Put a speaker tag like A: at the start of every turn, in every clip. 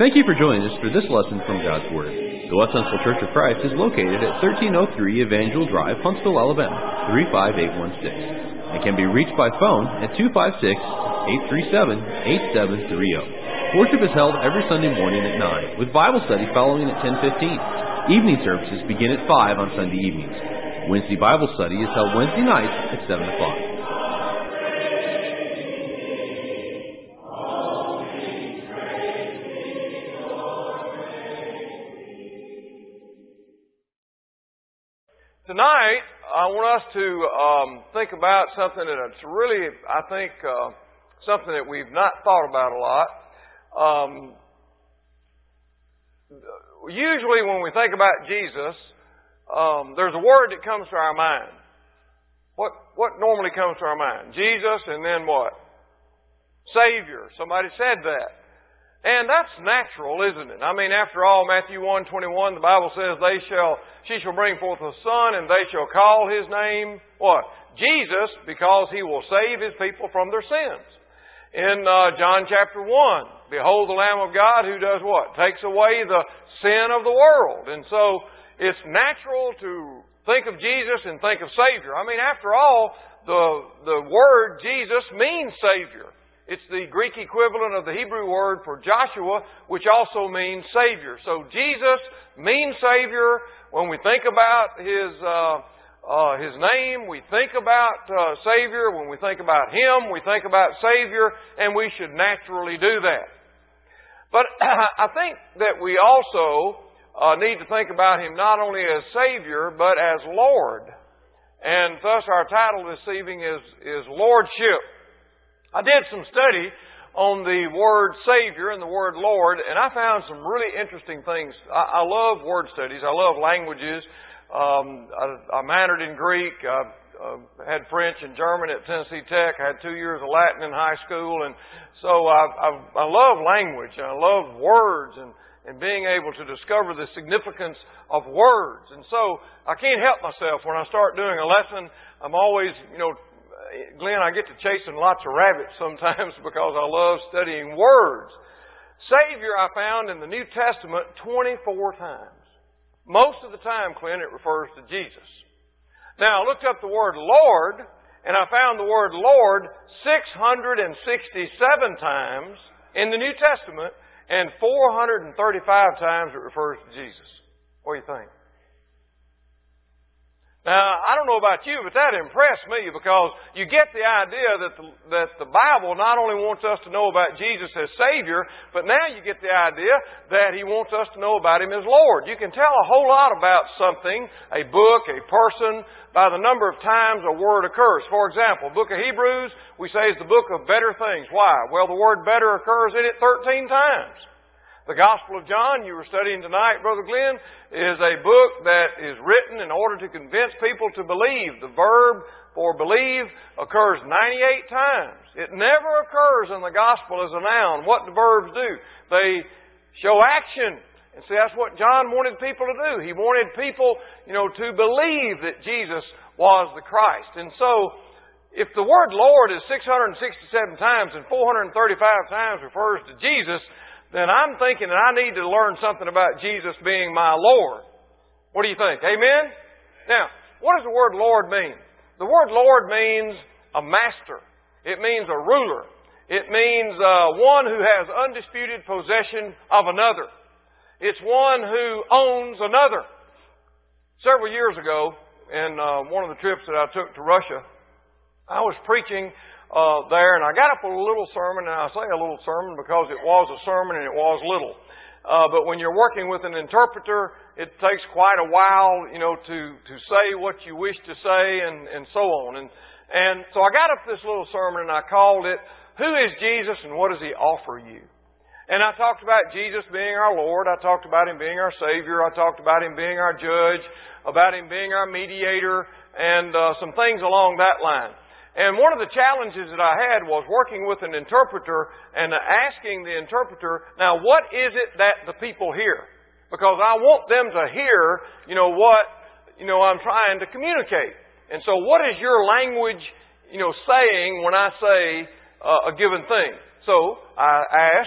A: Thank you for joining us for this lesson from God's Word. The West Huntsville Church of Christ is located at 1303 Evangel Drive, Huntsville, Alabama, 35816, and can be reached by phone at 256-837-8730. Worship is held every Sunday morning at 9, with Bible study following at 10:15. Evening services begin at 5 on Sunday evenings. Wednesday Bible study is held Wednesday nights at 7 o'clock.
B: Tonight, I want us to think about something that's really, I think, something that we've not thought about a lot. Usually when we think about Jesus, there's a word that comes to our mind. What normally comes to our mind? Jesus, and then what? Savior. Somebody said that. And that's natural, isn't it? I mean, after all, Matthew 1:21, the Bible says, she shall bring forth a son, and they shall call his name, what? Jesus, because he will save his people from their sins. In John chapter 1, behold the Lamb of God who does what? Takes away the sin of the world. And so, it's natural to think of Jesus and think of Savior. I mean, after all, the word Jesus means Savior. It's the Greek equivalent of the Hebrew word for Joshua, which also means Savior. So Jesus means Savior. When we think about His name, we think about Savior. When we think about Him, we think about Savior, and we should naturally do that. But I think that we also need to think about Him not only as Savior, but as Lord. And thus our title this evening is Lordship. I did some study on the word Savior and the word Lord, and I found some really interesting things. I love word studies. I love languages. I minored in Greek. I had French and German at Tennessee Tech. I had 2 years of Latin in high school. And so I love language. And I love words and being able to discover the significance of words. And so I can't help myself. When I start doing a lesson, I'm always, Glenn, I get to chasing lots of rabbits sometimes because I love studying words. Savior I found in the New Testament 24 times. Most of the time, Clint, it refers to Jesus. Now, I looked up the word Lord, and I found the word Lord 667 times in the New Testament, and 435 times it refers to Jesus. What do you think? Now, I don't know about you, but that impressed me because you get the idea that the Bible not only wants us to know about Jesus as Savior, but now you get the idea that He wants us to know about Him as Lord. You can tell a whole lot about something, a book, a person, by the number of times a word occurs. For example, the book of Hebrews, we say is the book of better things. Why? Well, the word better occurs in it 13 times. The Gospel of John, you were studying tonight, Brother Glenn, is a book that is written in order to convince people to believe. The verb for believe occurs 98 times. It never occurs in the Gospel as a noun. What do verbs do? They show action. And see, that's what John wanted people to do. He wanted people, to believe that Jesus was the Christ. And so, if the word Lord is 667 times and 435 times refers to Jesus, then I'm thinking that I need to learn something about Jesus being my Lord. What do you think? Amen? Now, what does the word Lord mean? The word Lord means a master. It means a ruler. It means one who has undisputed possession of another. It's one who owns another. Several years ago, in one of the trips that I took to Russia, I was preaching there, and I got up with a little sermon, and I say a little sermon because it was a sermon and it was little. But when you're working with an interpreter, it takes quite a while, to say what you wish to say and so on. And so I got up this little sermon and I called it, Who is Jesus and What Does He Offer You? And I talked about Jesus being our Lord. I talked about Him being our Savior. I talked about Him being our Judge, about Him being our Mediator, and some things along that line. And one of the challenges that I had was working with an interpreter and asking the interpreter, now what is it that the people hear? Because I want them to hear, what, I'm trying to communicate. And so what is your language, saying when I say a given thing? So I asked,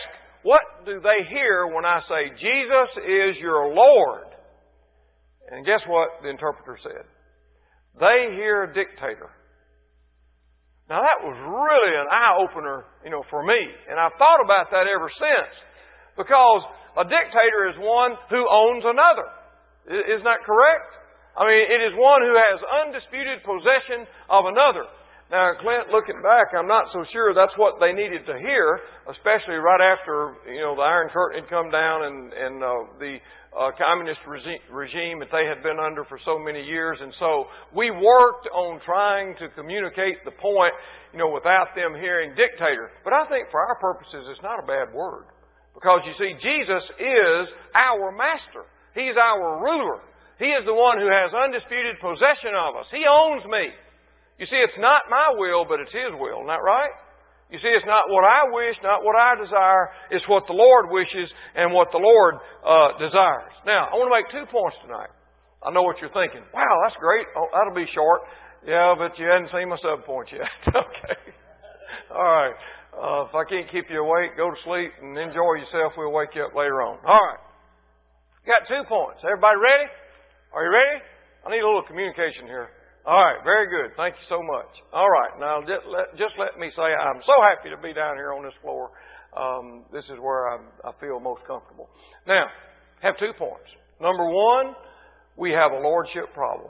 B: what do they hear when I say, Jesus is your Lord? And guess what the interpreter said? They hear a dictator. Now that was really an eye-opener, for me. And I've thought about that ever since. Because a dictator is one who owns another. Isn't that correct? I mean, it is one who has undisputed possession of another. Now, Clint, looking back, I'm not so sure that's what they needed to hear, especially right after, the Iron Curtain had come down and the communist regime that they had been under for so many years. And so we worked on trying to communicate the point, without them hearing dictator. But I think for our purposes, it's not a bad word. Because you see, Jesus is our master. He's our ruler. He is the one who has undisputed possession of us. He owns me. You see, it's not my will, but it's His will. Isn't that right? You see, it's not what I wish, not what I desire. It's what the Lord wishes and what the Lord desires. Now, I want to make 2 points tonight. I know what you're thinking. Wow, that's great. Oh, that'll be short. Yeah, but you hadn't seen my sub-point yet. Okay. All right. If I can't keep you awake, go to sleep and enjoy yourself. We'll wake you up later on. All right. Got 2 points. Everybody ready? Are you ready? I need a little communication here. All right, very good. Thank you so much. All right, now just let me say I'm so happy to be down here on this floor. This is where I feel most comfortable. Now, have 2 points. Number 1, we have a lordship problem.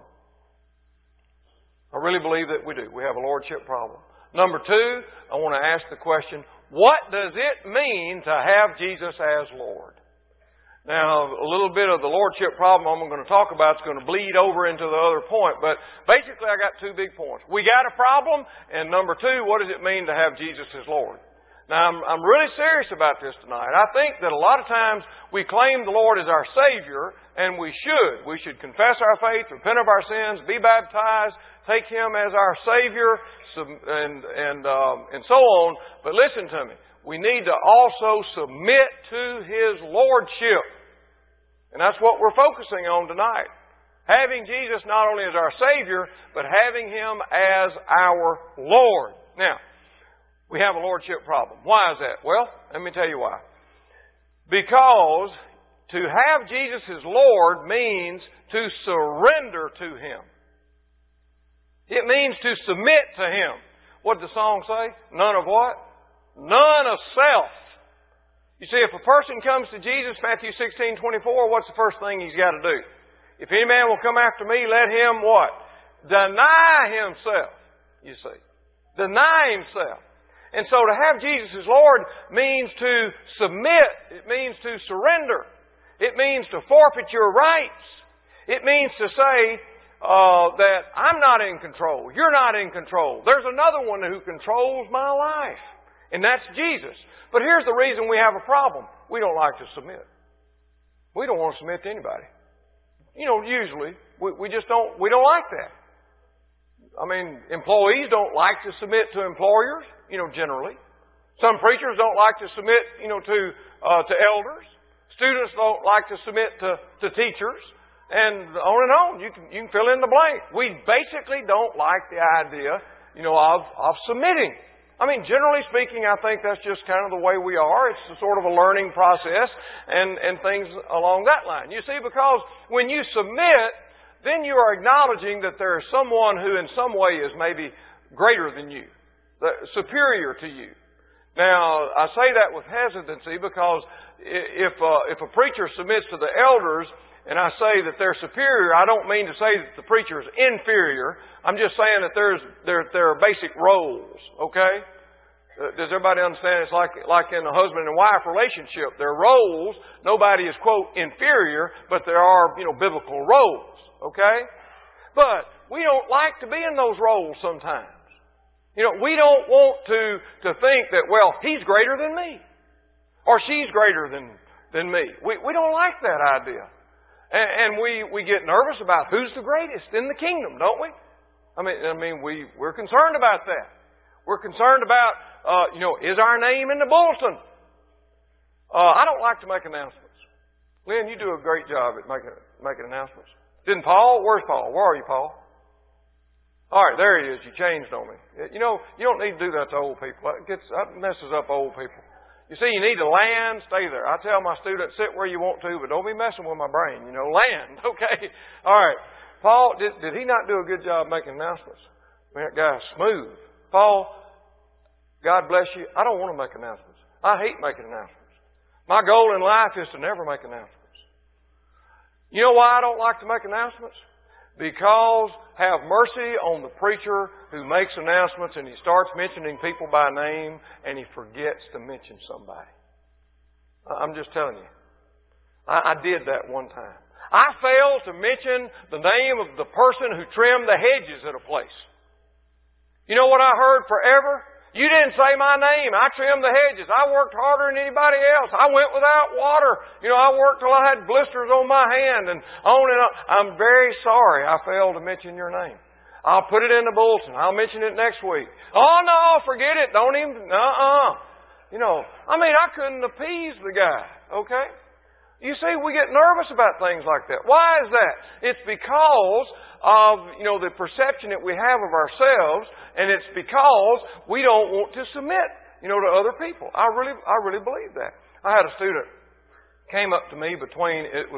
B: I really believe that we do. We have a lordship problem. Number 2, I want to ask the question, what does it mean to have Jesus as Lord? Now, a little bit of the lordship problem I'm going to talk about is going to bleed over into the other point. But basically, I got 2 big points. We got a problem, and number 2, what does it mean to have Jesus as Lord? Now, I'm really serious about this tonight. I think that a lot of times we claim the Lord as our Savior, and we should. We should confess our faith, repent of our sins, be baptized, take Him as our Savior, and so on. But listen to me. We need to also submit to His Lordship. And that's what we're focusing on tonight. Having Jesus not only as our Savior, but having Him as our Lord. Now, we have a lordship problem. Why is that? Well, let me tell you why. Because to have Jesus as Lord means to surrender to Him. It means to submit to Him. What did the song say? None of what? None of self. You see, if a person comes to Jesus, Matthew 16:24, what's the first thing he's got to do? If any man will come after me, let him what? Deny himself, you see. Deny himself. And so to have Jesus as Lord means to submit. It means to surrender. It means to forfeit your rights. It means to say that I'm not in control. You're not in control. There's another one who controls my life. And that's Jesus. But here's the reason we have a problem. We don't like to submit. We don't want to submit to anybody. Usually, we just don't, we don't like that. I mean, employees don't like to submit to employers, generally. Some preachers don't like to submit, to elders. Students don't like to submit to teachers. And on. You can fill in the blank. We basically don't like the idea, of submitting. I mean, generally speaking, I think that's just kind of the way we are. It's a sort of a learning process and things along that line. You see, because when you submit, then you are acknowledging that there is someone who in some way is maybe greater than you, superior to you. Now, I say that with hesitancy because if a preacher submits to the elders and I say that they're superior, I don't mean to say that the preacher is inferior. I'm just saying that there are basic roles, okay? Does everybody understand? It's like in a husband and wife relationship. There are roles. Nobody is, quote, inferior, but there are, biblical roles, okay? But we don't like to be in those roles sometimes. We don't want to think that, well, he's greater than me. Or she's greater than me. We don't like that idea. And we get nervous about who's the greatest in the kingdom, don't we? I mean, we're concerned about that. We're concerned about, is our name in the bulletin? I don't like to make announcements. Lynn, you do a great job at making announcements. Didn't Paul? Where's Paul? Where are you, Paul? All right, there he is. You changed on me. You don't need to do that to old people. That messes up old people. You see, you need to land, stay there. I tell my students, sit where you want to, but don't be messing with my brain. Land, okay? All right. Paul, did he not do a good job making announcements? Man, that guy's smooth. Paul, God bless you. I don't want to make announcements. I hate making announcements. My goal in life is to never make announcements. You know why I don't like to make announcements? Because have mercy on the preacher who makes announcements and he starts mentioning people by name and he forgets to mention somebody. I'm just telling you. I did that one time. I failed to mention the name of the person who trimmed the hedges at a place. You know what I heard forever? You didn't say my name. I trimmed the hedges. I worked harder than anybody else. I went without water. I worked till I had blisters on my hand and on and on. I'm very sorry I failed to mention your name. I'll put it in the bulletin. I'll mention it next week. Oh, no, forget it. Don't even, I couldn't appease the guy, okay? You see, we get nervous about things like that. Why is that? It's because of, the perception that we have of ourselves, and it's because we don't want to submit, to other people. I really believe that. I had a student came up to me between the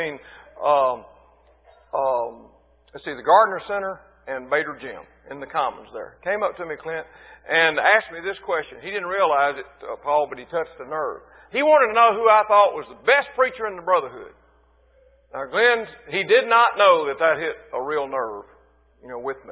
B: Gardner Center and Bader Gym in the Commons there. Came up to me, Clint, and asked me this question. He didn't realize it, Paul, but he touched the nerve. He wanted to know who I thought was the best preacher in the brotherhood. Now, Glenn, he did not know that hit a real nerve, with me.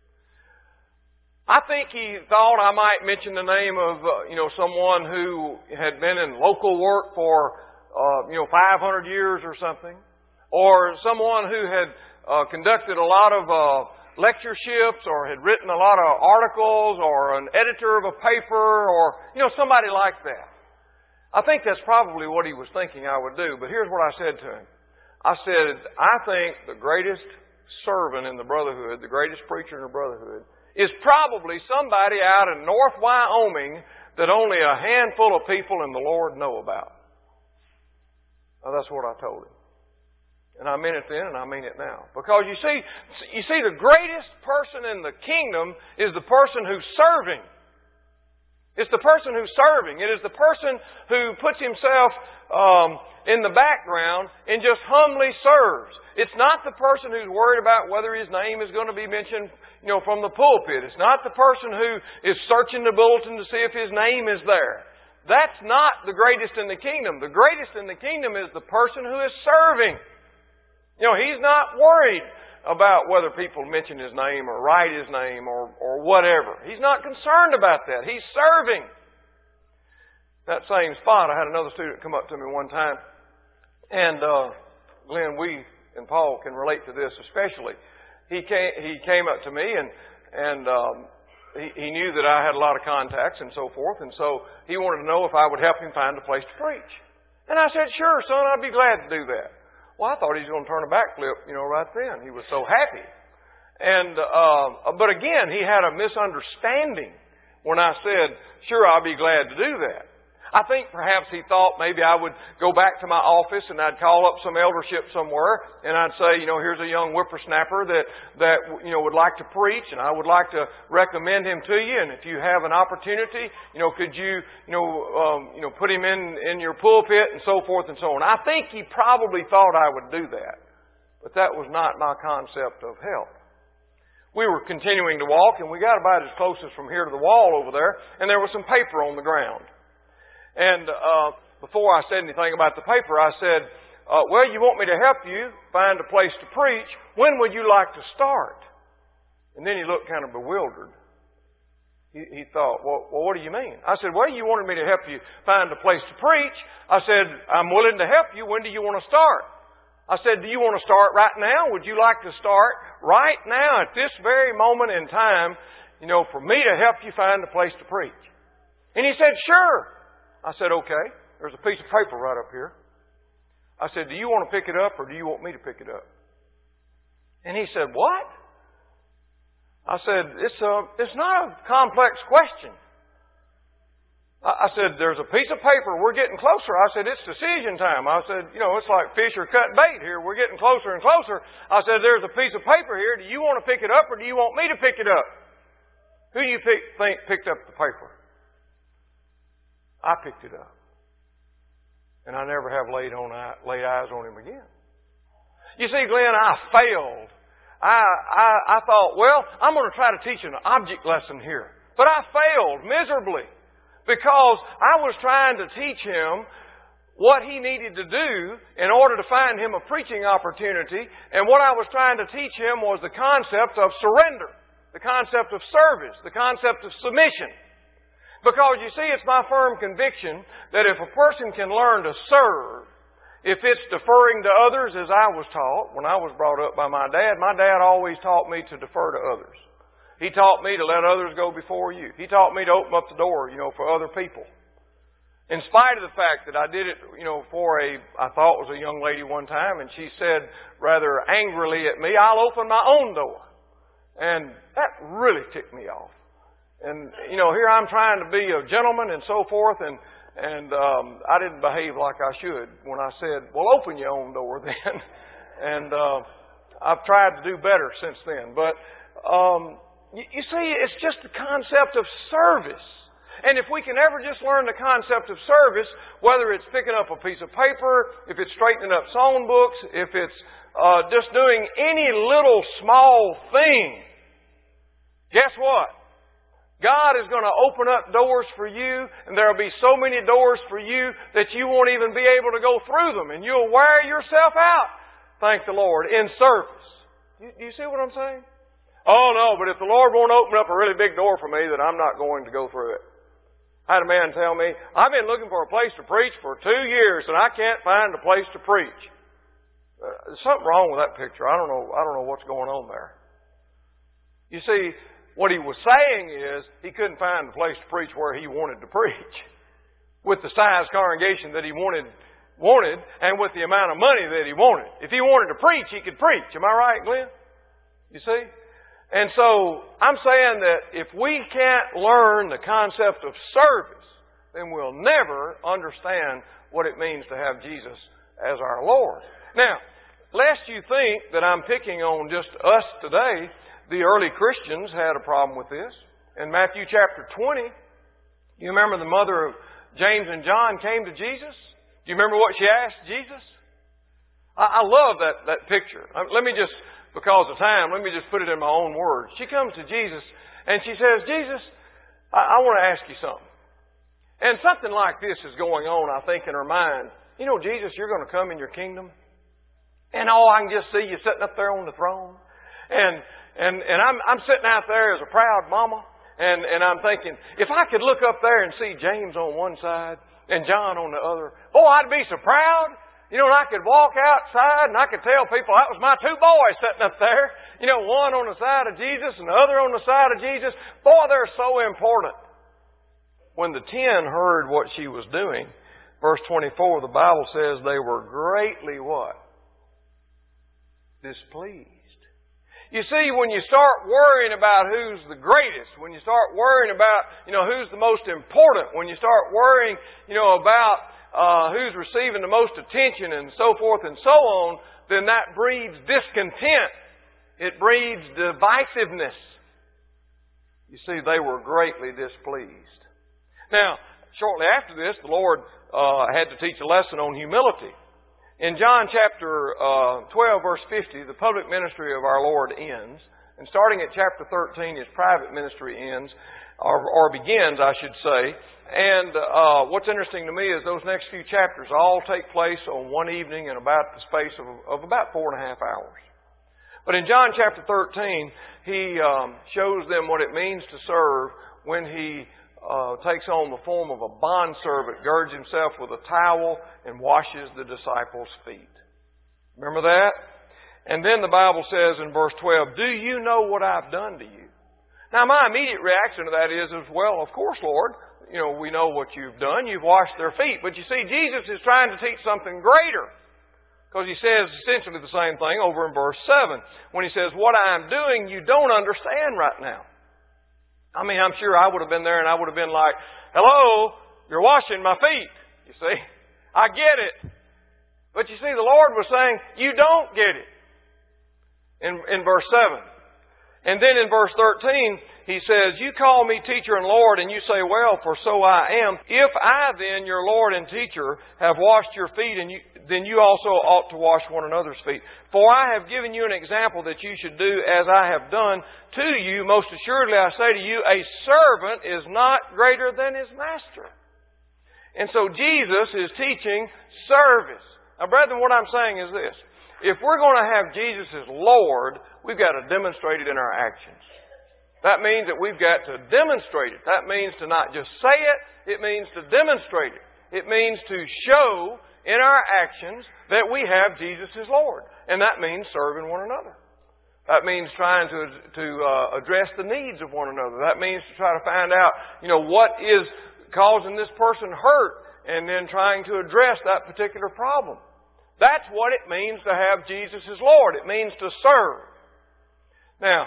B: I think he thought I might mention the name of, someone who had been in local work for, 500 years or something. Or someone who had conducted a lot of lectureships or had written a lot of articles or an editor of a paper or, somebody like that. I think that's probably what he was thinking I would do. But here's what I said to him. I said, I think the greatest servant in the brotherhood, the greatest preacher in the brotherhood, is probably somebody out in North Wyoming that only a handful of people in the Lord know about. Now, that's what I told him. And I meant it then and I mean it now. Because you see, the greatest person in the kingdom is the person who's serving. It's the person who's serving. It is the person who puts himself in the background and just humbly serves. It's not the person who's worried about whether his name is going to be mentioned, from the pulpit. It's not the person who is searching the bulletin to see if his name is there. That's not the greatest in the kingdom. The greatest in the kingdom is the person who is serving. He's not worried about whether people mention his name or write his name or whatever. He's not concerned about that. He's serving. That same spot, I had another student come up to me one time. And Glenn, we and Paul can relate to this especially. He came up to me and he knew that I had a lot of contacts and so forth. And so he wanted to know if I would help him find a place to preach. And I said, sure, son, I'd be glad to do that. Well, I thought he was going to turn a backflip, right then. He was so happy. And, but again, he had a misunderstanding when I said, sure, I'll be glad to do that. I think perhaps he thought maybe I would go back to my office and I'd call up some eldership somewhere and I'd say, here's a young whippersnapper that would like to preach and I would like to recommend him to you. And if you have an opportunity, could you, put him in your pulpit and so forth and so on. I think he probably thought I would do that. But that was not my concept of help. We were continuing to walk and we got about as close as from here to the wall over there and there was some paper on the ground. And before I said anything about the paper, I said, well, you want me to help you find a place to preach. When would you like to start? And then he looked kind of bewildered. He thought, well, what do you mean? I said, well, you wanted me to help you find a place to preach. I said, I'm willing to help you. When do you want to start? I said, do you want to start right now? Would you like to start right now at this very moment in time, for me to help you find a place to preach? And he said, sure. I said, okay, there's a piece of paper right up here. I said, do you want to pick it up or do you want me to pick it up? And he said, what? I said, it's not a complex question. I said, there's a piece of paper. We're getting closer. I said, it's decision time. I said, it's like fish are cut bait here. We're getting closer and closer. I said, there's a piece of paper here. Do you want to pick it up or do you want me to pick it up? Who do you think picked up the paper? I picked it up. And I never have laid eyes on him again. You see, Glenn, I failed. I thought, well, I'm going to try to teach an object lesson here. But I failed miserably because I was trying to teach him what he needed to do in order to find him a preaching opportunity. And what I was trying to teach him was the concept of surrender, the concept of service, the concept of submission. Because you see, it's my firm conviction that if a person can learn to serve, if it's deferring to others as I was taught when I was brought up by my dad always taught me to defer to others. He taught me to let others go before you. He taught me to open up the door, for other people. In spite of the fact that I did it, for I thought it was a young lady one time, and she said rather angrily at me, I'll open my own door. And that really ticked me off. And, here I'm trying to be a gentleman and so forth, and I didn't behave like I should when I said, well, open your own door then. And I've tried to do better since then. But, you see, it's just the concept of service. And if we can ever just learn the concept of service, whether it's picking up a piece of paper, if it's straightening up song books, if it's just doing any little small thing, guess what? God is going to open up doors for you, and there will be so many doors for you that you won't even be able to go through them, and you'll wear yourself out, thank the Lord, in service. Do you see what I'm saying? Oh, no, but if the Lord won't open up a really big door for me, then I'm not going to go through it. I had a man tell me, I've been looking for a place to preach for 2 years, and I can't find a place to preach. There's something wrong with that picture. I don't know what's going on there. You see, what he was saying is he couldn't find a place to preach where he wanted to preach with the size congregation that he wanted and with the amount of money that he wanted. If he wanted to preach, he could preach. Am I right, Glenn? You see? And so I'm saying that if we can't learn the concept of service, then we'll never understand what it means to have Jesus as our Lord. Now, lest you think that I'm picking on just us today, the early Christians had a problem with this. In Matthew chapter 20, you remember the mother of James and John came to Jesus? Do you remember what she asked Jesus? I love that picture. Let me just, because of time, let me just put it in my own words. She comes to Jesus and she says, Jesus, I want to ask you something. And something like this is going on, I think, in her mind. Jesus, you're going to come in your kingdom. And I can just see you sitting up there on the throne. And I'm sitting out there as a proud mama, and I'm thinking, if I could look up there and see James on one side and John on the other, I'd be so proud. And I could walk outside and I could tell people that was my 2 boys sitting up there. One on the side of Jesus and the other on the side of Jesus. Boy, they're so important. When the 10 heard what she was doing, verse 24, the Bible says they were greatly what? Displeased. You see, when you start worrying about who's the greatest, when you start worrying about, who's the most important, when you start worrying, about who's receiving the most attention and so forth and so on, then that breeds discontent. It breeds divisiveness. You see, they were greatly displeased. Now, shortly after this, the Lord had to teach a lesson on humility. In John chapter 12, verse 50, the public ministry of our Lord ends. And starting at chapter 13, His private ministry ends, or begins, I should say. And what's interesting to me is those next few chapters all take place on one evening in about the space of about 4.5 hours. But in John chapter 13, He shows them what it means to serve when He takes on the form of a bondservant, girds Himself with a towel, and washes the disciples' feet. Remember that? And then the Bible says in verse 12, do you know what I've done to you? Now my immediate reaction to that is, well, of course, Lord, we know what you've done. You've washed their feet. But you see, Jesus is trying to teach something greater. Because He says essentially the same thing over in verse 7. When He says, what I'm doing you don't understand right now. I'm sure I would have been there and I would have been like, hello, you're washing my feet. You see, I get it. But you see, the Lord was saying, you don't get it. In verse 7. And then in verse 13, He says, you call me teacher and Lord, and you say, well, for so I am. If I then, your Lord and teacher, have washed your feet, then you also ought to wash one another's feet. For I have given you an example that you should do as I have done to you. Most assuredly I say to you, a servant is not greater than his master. And so Jesus is teaching service. Now, brethren, what I'm saying is this. If we're going to have Jesus as Lord, we've got to demonstrate it in our actions. That means that we've got to demonstrate it. That means to not just say it, it means to demonstrate it. It means to show in our actions that we have Jesus as Lord. And that means serving one another. That means trying to address the needs of one another. That means to try to find out, what is causing this person hurt, and then trying to address that particular problem. That's what it means to have Jesus as Lord. It means to serve. Now,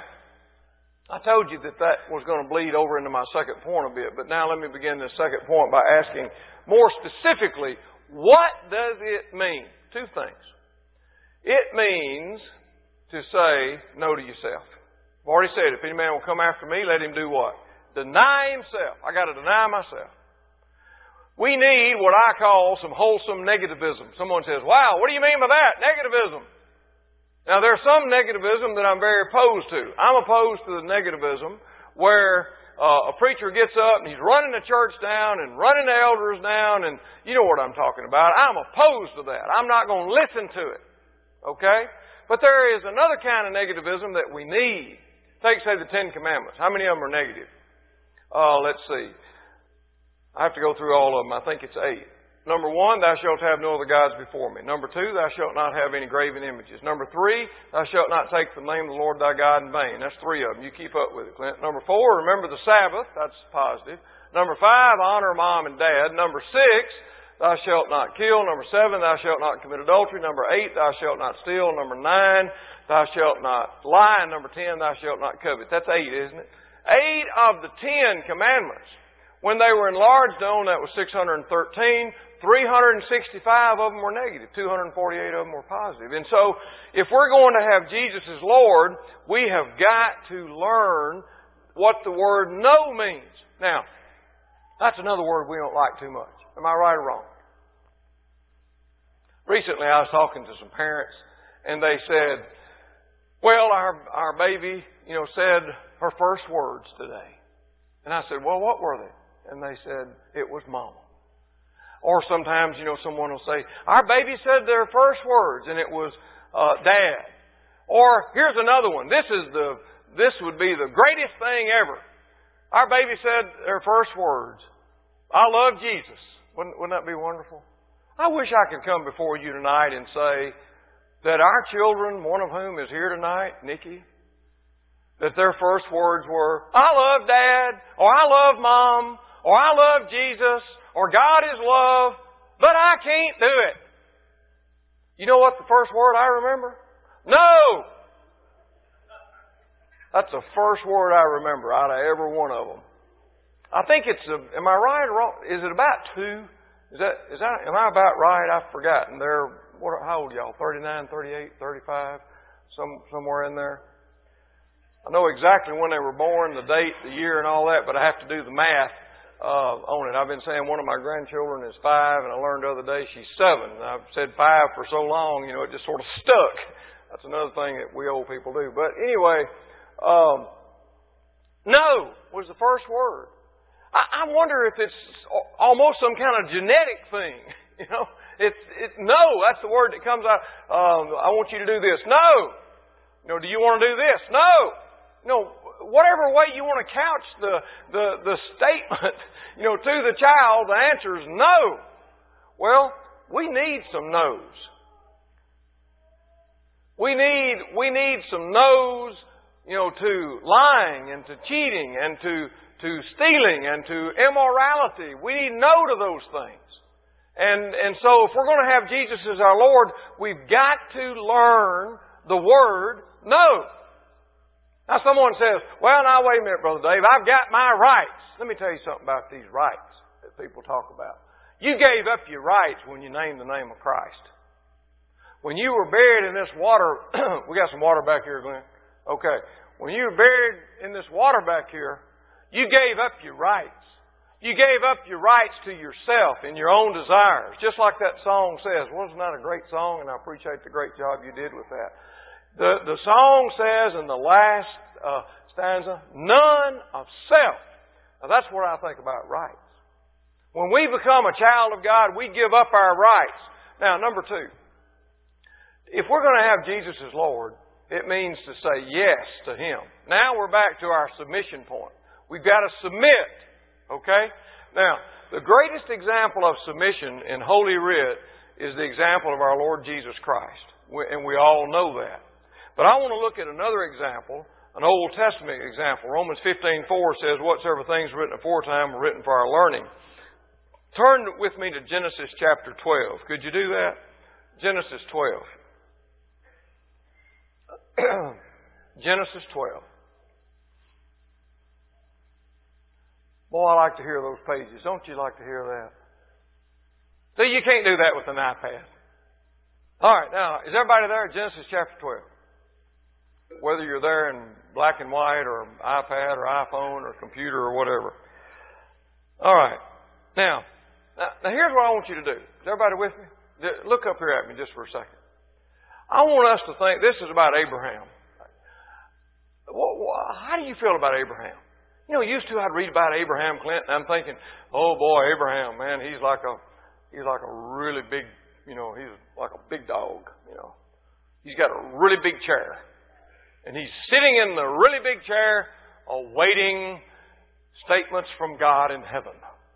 B: I told you that was going to bleed over into my second point a bit, but now let me begin this second point by asking more specifically, what does it mean? Two things. It means to say no to yourself. I've already said, if any man will come after me, let him do what? Deny himself. I got to deny myself. We need what I call some wholesome negativism. Someone says, wow, what do you mean by that? Negativism. Now, there's some negativism that I'm very opposed to. I'm opposed to the negativism where a preacher gets up and he's running the church down and running the elders down, and you know what I'm talking about. I'm opposed to that. I'm not going to listen to it. Okay? But there is another kind of negativism that we need. Take, say, the Ten Commandments. How many of them are negative? Let's see. I have to go through all of them. I think it's 8. Number 1, thou shalt have no other gods before me. Number 2, thou shalt not have any graven images. Number 3, thou shalt not take the name of the Lord thy God in vain. That's 3 of them. You keep up with it, Clint. Number 4, remember the Sabbath. That's positive. Number 5, honor mom and dad. Number 6, thou shalt not kill. Number 7, thou shalt not commit adultery. Number 8, thou shalt not steal. Number 9, thou shalt not lie. And number 10, thou shalt not covet. That's 8, isn't it? 8 of the 10 commandments. When they were enlarged on, that was 613. 365 of them were negative. 248 of them were positive. And so, if we're going to have Jesus as Lord, we have got to learn what the word no means. Now, that's another word we don't like too much. Am I right or wrong? Recently, I was talking to some parents, and they said, well, our baby, said her first words today. And I said, well, what were they? And they said, it was Mama. Or sometimes, someone will say, our baby said their first words, and it was Dad. Or here's another one. This would be the greatest thing ever. Our baby said their first words, I love Jesus. Wouldn't that be wonderful? I wish I could come before you tonight and say that our children, one of whom is here tonight, Nikki, that their first words were, I love Dad, or I love Mom, or I love Jesus, or God is love, but I can't do it. You know what the first word I remember? No! That's the first word I remember out of every one of them. I think am I right or wrong? Is it about 2? Am I about right? I've forgotten. How old are y'all? 39, 38, 35? Somewhere in there. I know exactly when they were born, the date, the year, and all that, but I have to do the math on it. I've been saying one of my grandchildren is 5, and I learned the other day she's 7. And I've said 5 for so long, it just sort of stuck. That's another thing that we old people do. But anyway, no was the first word. I wonder if it's almost some kind of genetic thing. It's no. That's the word that comes out. I want you to do this. No. Do you want to do this? No. Whatever way you want to couch the statement, to the child, the answer is no. Well, we need some no's. We need some no's, to lying and to cheating and to stealing and to immorality. We need no to those things. And so if we're going to have Jesus as our Lord, we've got to learn the word no. Now someone says, well, now wait a minute, Brother Dave, I've got my rights. Let me tell you something about these rights that people talk about. You gave up your rights when you named the name of Christ. When you were buried in this water, we got some water back here, Glenn. Okay. when you were buried in this water back here, you gave up your rights. You gave up your rights to yourself and your own desires. Just like that song says. Wasn't that a great song? And I appreciate the great job you did with that. The song says in the last stanza, none of self. Now that's what I think about rights. When we become a child of God, we give up our rights. Now, number two. If we're going to have Jesus as Lord, it means to say yes to Him. Now we're back to our submission point. We've got to submit. Okay? Now, the greatest example of submission in Holy Writ is the example of our Lord Jesus Christ. And we all know that. But I want to look at another example, an Old Testament example. Romans 15:4 says, whatsoever things written aforetime were written for our learning. Turn with me to Genesis chapter 12. Could you do that? Genesis 12. Genesis 12. Boy, I like to hear those pages. Don't you like to hear that? See, you can't do that with an iPad. All right, now, is everybody there? Genesis chapter 12. Whether you're there in black and white or iPad or iPhone or computer or whatever. All right. Now, here's what I want you to do. Is everybody with me? Look up here at me just for a second. I want us to think, this is about Abraham. How do you feel about Abraham? You know, used to I'd read about Abraham, Clint, and I'm thinking, oh boy, Abraham, man, he's like a really big, he's like a big dog, He's got a really big chair. And he's sitting in the really big chair awaiting statements from God in heaven.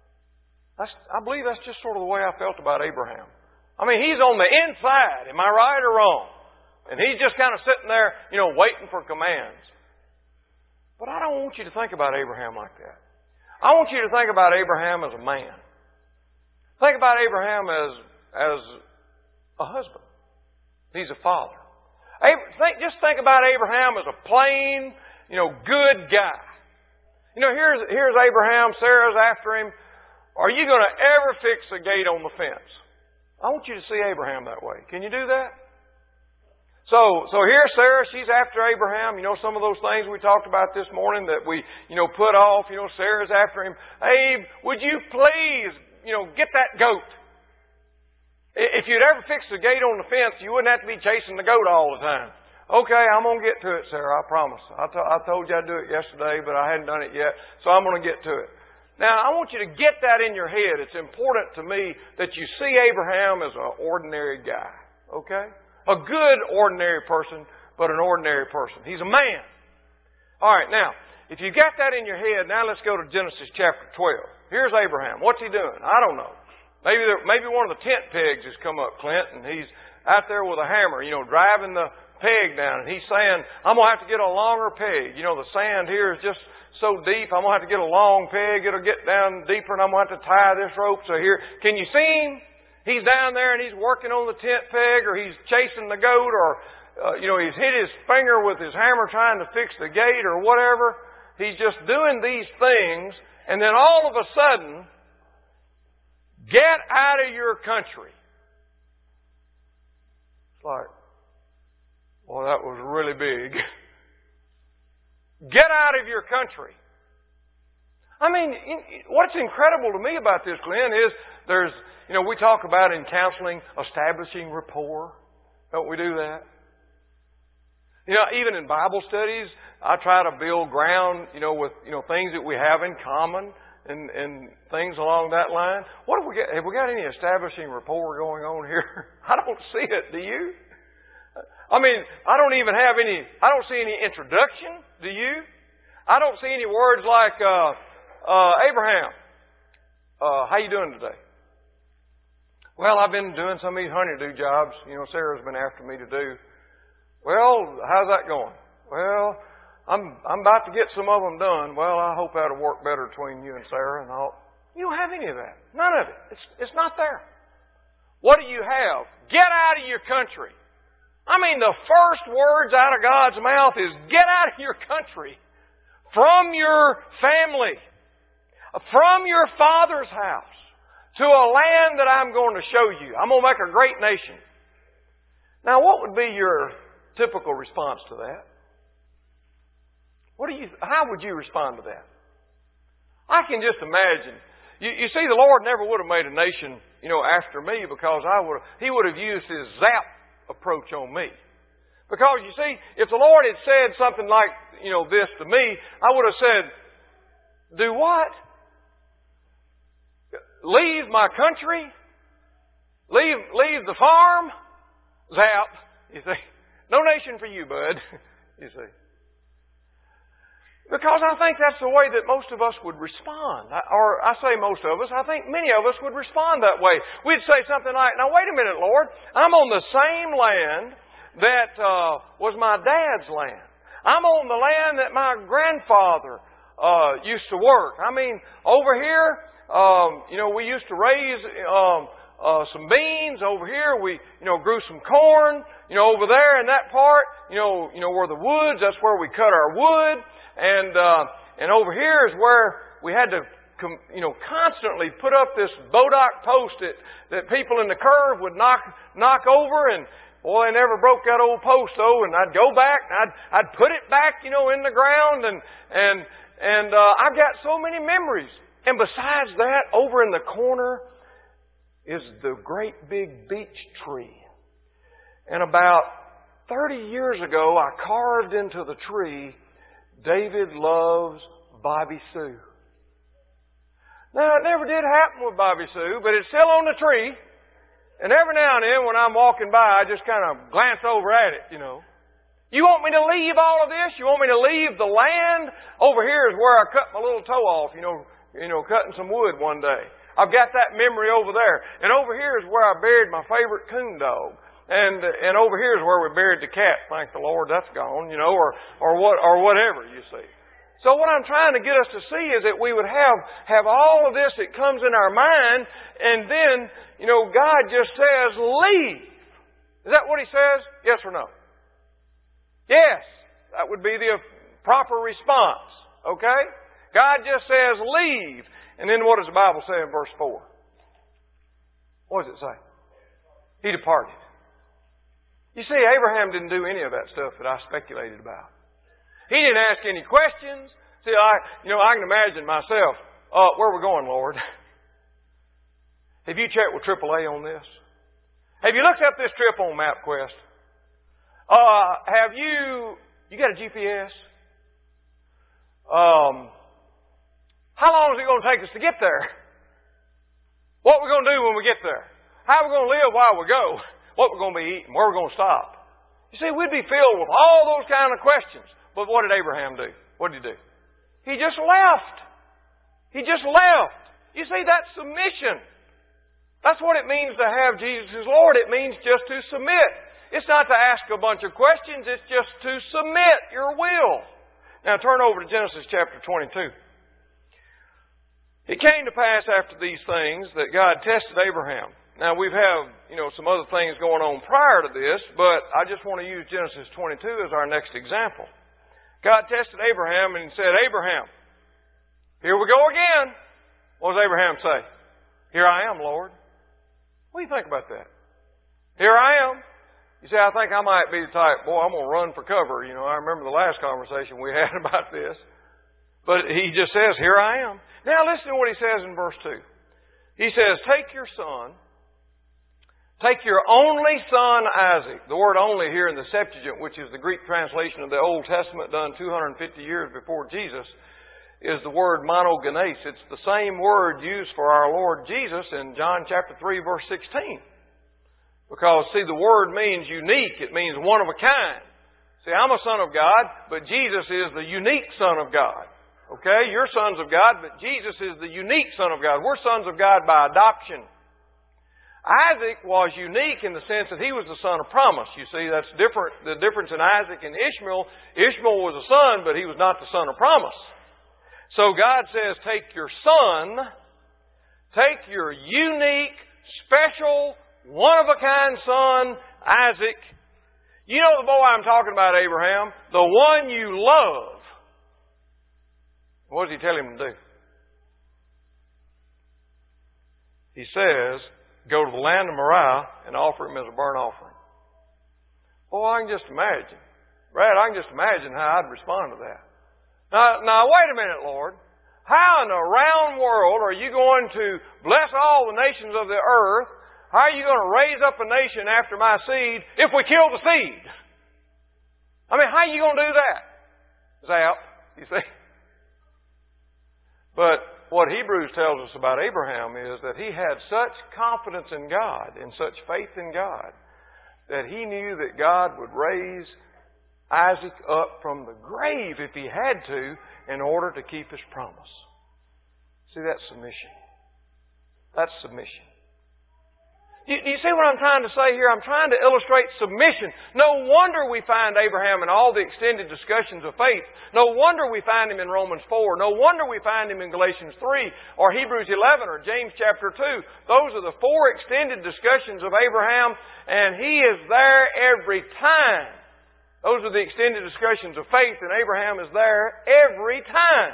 B: I believe that's just sort of the way I felt about Abraham. I mean, he's on the inside, am I right or wrong? And he's just kind of sitting there, waiting for commands. But I don't want you to think about Abraham like that. I want you to think about Abraham as a man. Think about Abraham as a husband. He's a father. Just think about Abraham as a plain, good guy. Here's Abraham. Sarah's after him. Are you going to ever fix a gate on the fence? I want you to see Abraham that way. Can you do that? So here's Sarah, she's after Abraham. Some of those things we talked about this morning that we, put off. Sarah's after him. Abe, would you please, get that goat? If you'd ever fixed the gate on the fence, you wouldn't have to be chasing the goat all the time. Okay, I'm going to get to it, Sarah, I promise. I told you I'd do it yesterday, but I hadn't done it yet, so I'm going to get to it. Now, I want you to get that in your head. It's important to me that you see Abraham as an ordinary guy. Okay? A good ordinary person, but an ordinary person. He's a man. All right, now, if you got that in your head, now let's go to Genesis chapter 12. Here's Abraham. What's he doing? I don't know. Maybe one of the tent pegs has come up, Clint, and he's out there with a hammer, driving the peg down. And he's saying, I'm going to have to get a longer peg. The sand here is just so deep, I'm going to have to get a long peg. It'll get down deeper, and I'm going to have to tie this rope. So here, can you see him? He's down there and he's working on the tent peg, or he's chasing the goat, or, he's hit his finger with his hammer trying to fix the gate or whatever. He's just doing these things, and then all of a sudden, get out of your country. It's like, well, that was really big. Get out of your country. I mean, what's incredible to me about this, Glenn, is we talk about in counseling establishing rapport. Don't we do that? Even in Bible studies, I try to build ground, with, things that we have in common and things along that line. Have we got any establishing rapport going on here? I don't see it. Do you? I mean, I don't see any introduction. Do you? I don't see any words like, Abraham, how you doing today? Well, I've been doing some of these honeydew jobs, Sarah's been after me to do. Well, how's that going? Well, I'm about to get some of them done. Well, I hope that'll work better between you and Sarah and all. You don't have any of that. None of it. It's not there. What do you have? Get out of your country. I mean, the first words out of God's mouth is get out of your country. From your family. From your father's house. To a land that I'm going to show you. I'm going to make a great nation. Now, what would be your typical response to that? How would you respond to that? I can just imagine. You see, the Lord never would have made a nation, after me, because He would have used His zap approach on me. Because, you see, if the Lord had said something like, this to me, I would have said, do what? Leave my country? Leave the farm? Zap. You see. No nation for you, bud. You see. Because I think that's the way that most of us would respond. Or I say most of us, I think many of us would respond that way. We'd say something like, now wait a minute, Lord. I'm on the same land that was my dad's land. I'm on the land that my grandfather used to work. I mean, over here, we used to raise some beans. Over here, we, grew some corn. Over there in that part, where the woods, that's where we cut our wood. And over here is where we had to, constantly put up this bodock post that people in the curve would knock over. And boy, they never broke that old post though. And I'd go back and I'd put it back, in the ground. And I've got so many memories. And besides that, over in the corner is the great big beech tree. And about 30 years ago, I carved into the tree, David loves Bobby Sue. Now, it never did happen with Bobby Sue, but it's still on the tree. And every now and then when I'm walking by, I just kind of glance over at it, You want me to leave all of this? You want me to leave the land? Over here is where I cut my little toe off, cutting some wood one day. I've got that memory over there. And over here is where I buried my favorite coon dog. And over here is where we buried the cat. Thank the Lord, that's gone, or whatever, you see. So what I'm trying to get us to see is that we would have all of this that comes in our mind, and then, God just says, leave. Is that what He says? Yes or no? Yes. That would be the proper response. Okay? God just says, leave. And then what does the Bible say in verse 4? What does it say? He departed. You see, Abraham didn't do any of that stuff that I speculated about. He didn't ask any questions. See, I can imagine myself, where are we going, Lord? Have you checked with AAA on this? Have you looked up this trip on MapQuest? Have you got a GPS? How long is it going to take us to get there? What are we going to do when we get there? How are we going to live while we go? What we're going to be eating? Where we're going to stop? You see, we'd be filled with all those kind of questions. But what did Abraham do? What did he do? He just left. He just left. You see, that's submission. That's what it means to have Jesus as Lord. It means just to submit. It's not to ask a bunch of questions. It's just to submit your will. Now turn over to Genesis chapter 22. It came to pass after these things that God tested Abraham. Now, we have, some other things going on prior to this, but I just want to use Genesis 22 as our next example. God tested Abraham and said, Abraham, here we go again. What does Abraham say? Here I am, Lord. What do you think about that? Here I am. You say, I think I might be the type, boy, I'm going to run for cover. I remember the last conversation we had about this. But he just says, here I am. Now listen to what he says in verse 2. He says, take your son, take your only son Isaac. The word only here in the Septuagint, which is the Greek translation of the Old Testament done 250 years before Jesus, is the word monogenes. It's the same word used for our Lord Jesus in John chapter 3 verse 16. Because, see, the word means unique. It means one of a kind. See, I'm a son of God, but Jesus is the unique Son of God. Okay? You're sons of God, but Jesus is the unique Son of God. We're sons of God by adoption. Isaac was unique in the sense that he was the son of promise. You see, that's different. The difference in Isaac and Ishmael. Ishmael was a son, but he was not the son of promise. So God says, take your son, take your unique, special, one-of-a-kind son, Isaac. You know the boy I'm talking about, Abraham? The one you love. What does he tell him to do? He says, go to the land of Moriah and offer him as a burnt offering. Oh, I can just imagine. Brad, I can just imagine how I'd respond to that. Now, wait a minute, Lord. How in the round world are you going to bless all the nations of the earth? How are you going to raise up a nation after my seed if we kill the seed? I mean, how are you going to do that? Zap, you see. But what Hebrews tells us about Abraham is that he had such confidence in God and such faith in God that he knew that God would raise Isaac up from the grave if he had to in order to keep His promise. See, that's submission. That's submission. Do you see what I'm trying to say here? I'm trying to illustrate submission. No wonder we find Abraham in all the extended discussions of faith. No wonder we find him in Romans 4. No wonder we find him in Galatians 3 or Hebrews 11 or James chapter 2. Those are the 4 extended discussions of Abraham, and he is there every time. Those are the extended discussions of faith, and Abraham is there every time.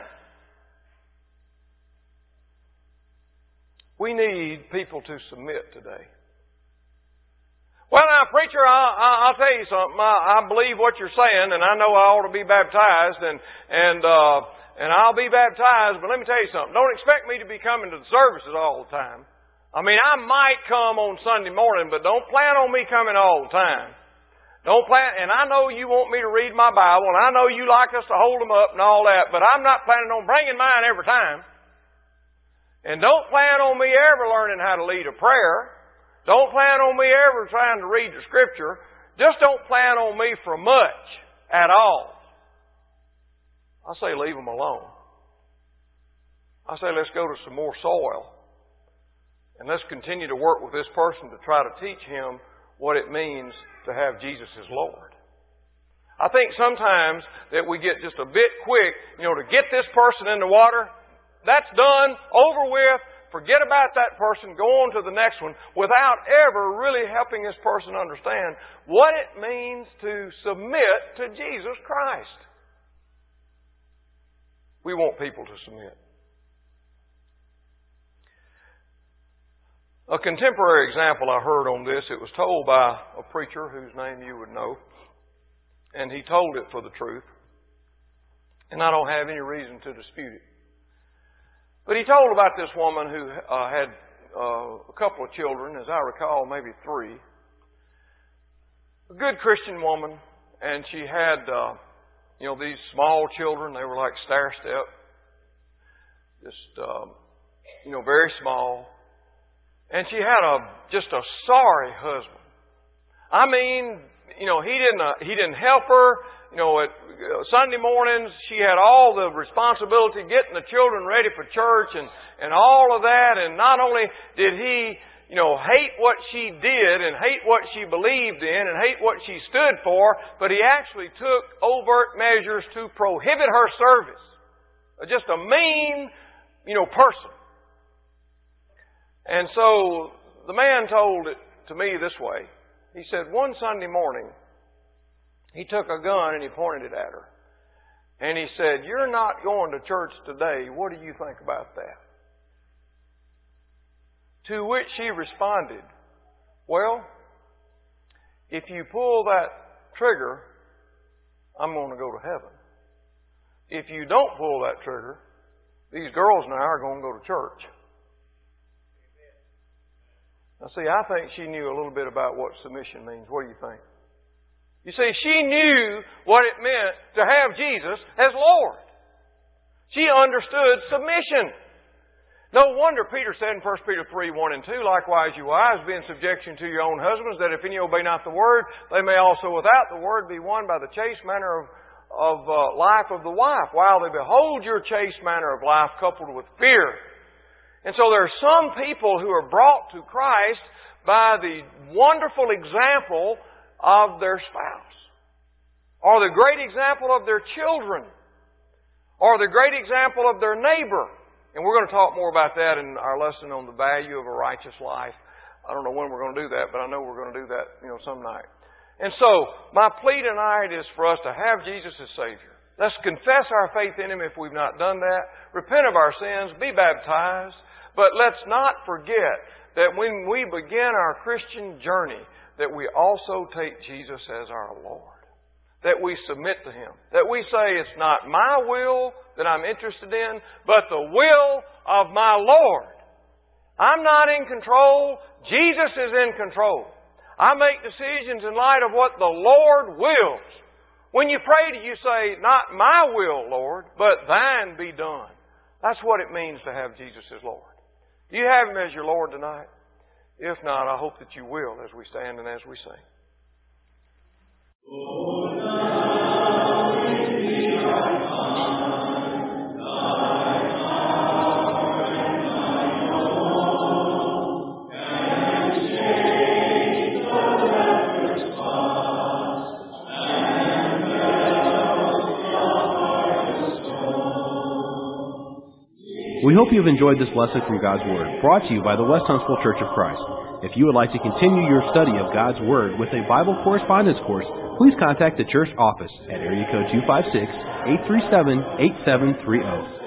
B: We need people to submit today. Well, now, preacher, I'll tell you something. I believe what you're saying, and I know I ought to be baptized, and I'll be baptized. But let me tell you something. Don't expect me to be coming to the services all the time. I mean, I might come on Sunday morning, but don't plan on me coming all the time. Don't plan, and I know you want me to read my Bible, and I know you like us to hold them up and all that, but I'm not planning on bringing mine every time. And don't plan on me ever learning how to lead a prayer. Don't plan on me ever trying to read the Scripture. Just don't plan on me for much at all. I say leave them alone. I say let's go to some more soil. And let's continue to work with this person to try to teach him what it means to have Jesus as Lord. I think sometimes that we get just a bit quick, to get this person in the water. That's done, over with. Forget about that person, go on to the next one without ever really helping this person understand what it means to submit to Jesus Christ. We want people to submit. A contemporary example I heard on this, it was told by a preacher whose name you would know, and he told it for the truth, and I don't have any reason to dispute it. But he told about this woman who had a couple of children, as I recall, maybe 3. A good Christian woman, and she had, these small children. They were like stair-step, just, very small. And she had just a sorry husband. I mean, he didn't help her. At Sunday mornings, she had all the responsibility getting the children ready for church and all of that. And not only did he, hate what she did and hate what she believed in and hate what she stood for, but he actually took overt measures to prohibit her service. Just a mean, person. And so the man told it to me this way. He said, one Sunday morning, he took a gun and he pointed it at her. And he said, you're not going to church today. What do you think about that? To which she responded, well, if you pull that trigger, I'm going to go to heaven. If you don't pull that trigger, these girls and I are going to go to church. Now see, I think she knew a little bit about what submission means. What do you think? You see, she knew what it meant to have Jesus as Lord. She understood submission. No wonder Peter said in 1 Peter 3, 1 and 2, likewise you wives, be in subjection to your own husbands, that if any obey not the word, they may also without the word be won by the chaste manner of life of the wife, while they behold your chaste manner of life coupled with fear. And so there are some people who are brought to Christ by the wonderful example of their spouse, or the great example of their children, or the great example of their neighbor. And we're going to talk more about that in our lesson on the value of a righteous life. I don't know when we're going to do that, but I know we're going to do that, some night. And so, my plea tonight is for us to have Jesus as Savior. Let's confess our faith in Him if we've not done that. Repent of our sins. Be baptized. But let's not forget that when we begin our Christian journey, that we also take Jesus as our Lord. that we submit to Him. That we say, it's not my will that I'm interested in, but the will of my Lord. I'm not in control. Jesus is in control. I make decisions in light of what the Lord wills. When you pray, you say, not my will, Lord, but thine be done. That's what it means to have Jesus as Lord. Do you have Him as your Lord tonight? If not, I hope that you will as we stand and as we sing.
A: We hope you have enjoyed this lesson from God's Word, brought to you by the West Huntsville Church of Christ. If you would like to continue your study of God's Word with a Bible correspondence course, please contact the church office at area code 256-837-8730.